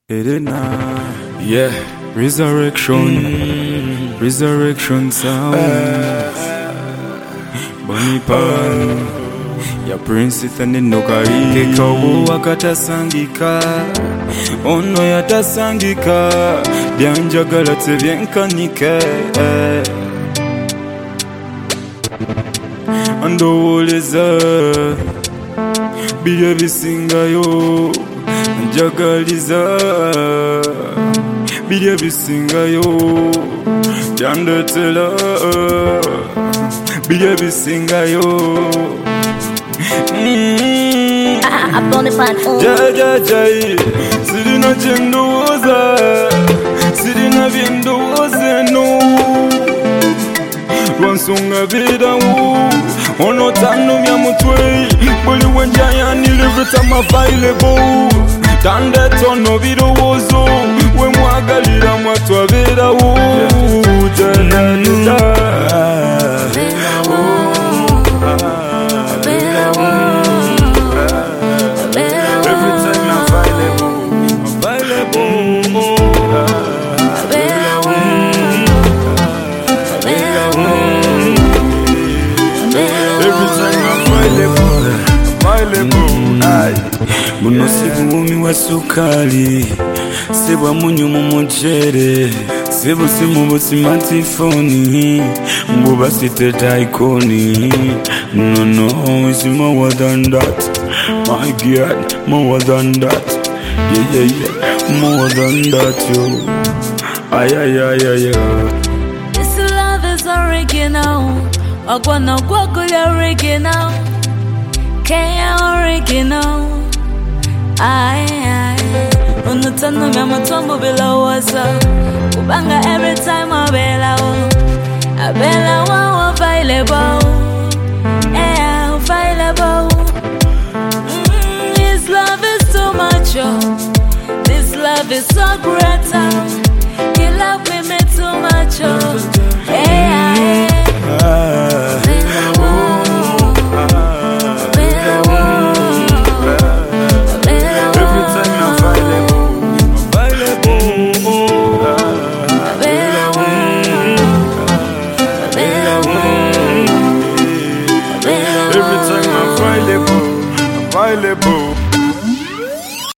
Edena, yeah, resurrection sound. Bonnie Pan, ya Prince Ethani Nokari. Kekawo wakatasangika, ono yatasangika, byanjagala tebyenkanike. Andowoleza, bye bisingayo, njagaliza bye bisingayo, byandetela bye bisingayo. Jai sirina chendoza, sirina byendoza no. Lwansonga beerawo ono tanumya mutwe, buli wenjaya every time available. Tande tono birowoozo we mwagalira mwatwabeerawo. Muno sibuumi wa sukali, sibwa munyu mu muchere, sibusimu busimatifoni, mbuba siteta ikoni. No, it's more than that, my God, more than that. Yeah, more than that, yo. Ay. This love is original, Ogwana Gwagula original, Kenya original. Unutano mya matombo bila waza, kubanga every time abela wa available, available. This love is too much, this love is so great. You love me too much, available.